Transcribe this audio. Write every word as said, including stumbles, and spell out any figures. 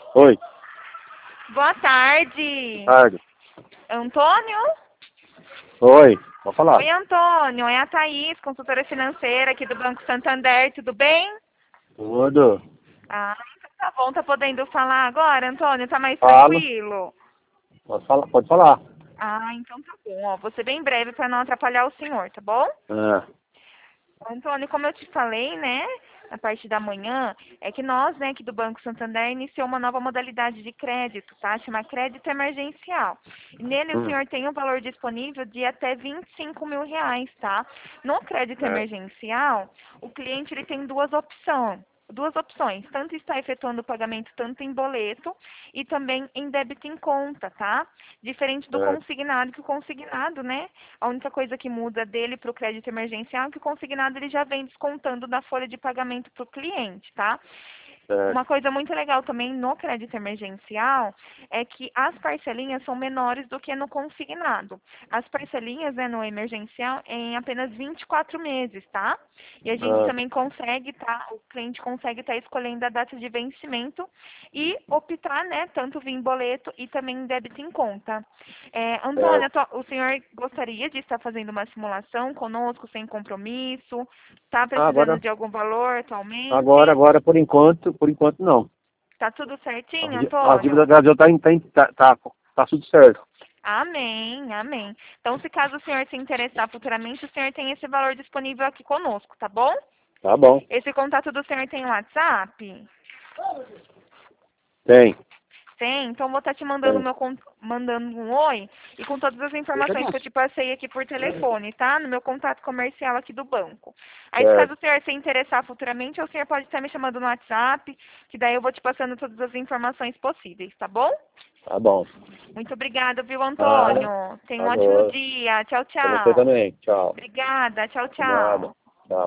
Oi, Boa tarde. tarde. Antônio? Oi, pode falar. Oi, Antônio. É a Thaís, consultora financeira aqui do Banco Santander. Tudo bem? Tudo. Ah, então tá bom. Tá podendo falar agora, Antônio? Tá mais Falo. tranquilo? Pode falar, pode falar. Ah, então tá bom. Ó, vou ser bem breve para não atrapalhar o senhor, tá bom? É, Antônio, como eu te falei, né, na parte da manhã, é que nós, né, aqui do Banco Santander, iniciou uma nova modalidade de crédito, tá? Chama crédito emergencial. E nele o hum, senhor tem um valor disponível de até vinte e cinco mil reais, tá? No crédito é, emergencial, o cliente ele tem duas opções. Duas opções, tanto está efetuando o pagamento tanto em boleto e também em débito em conta, tá? Diferente do é, consignado, que o consignado, né, a única coisa que muda dele para o crédito emergencial é que o consignado ele já vem descontando da folha de pagamento para o cliente, tá? é, Uma coisa muito legal também no crédito emergencial é que as parcelinhas são menores do que no consignado. As parcelinhas, né, no emergencial é em apenas vinte e quatro meses, tá? E a gente é, também consegue, tá? O cliente consegue estar escolhendo a data de vencimento e optar, né, tanto via em boleto e também em débito em conta. É, é. Antônia, to- o senhor gostaria de estar fazendo uma simulação conosco sem compromisso? Está Ah, precisando agora, de algum valor atualmente? agora, agora, por enquanto, por enquanto não. Tá tudo A certinho, di- a dívida Antônio? da Brasil tá, em- tá, em- tá, tá, tá tudo certo. Amém, amém. Então, se caso o senhor se interessar futuramente, o senhor tem esse valor disponível aqui conosco, tá bom? Tá bom. Esse contato do senhor tem WhatsApp? Tem, Tem, então vou estar te mandando tem. meu con- mandando um oi e com todas as informações que eu te passei aqui por telefone, tá? No meu contato comercial aqui do banco. Aí, se caso Certo. o senhor se interessar futuramente, o senhor pode estar me chamando no WhatsApp, que daí eu vou te passando todas as informações possíveis, tá bom? Tá bom. Muito obrigada, viu, Nada. Antônio? Tenha um ótimo Agora. dia. Tchau, Pra você tchau. também. Tchau. Obrigada. Tchau, Nada. tchau.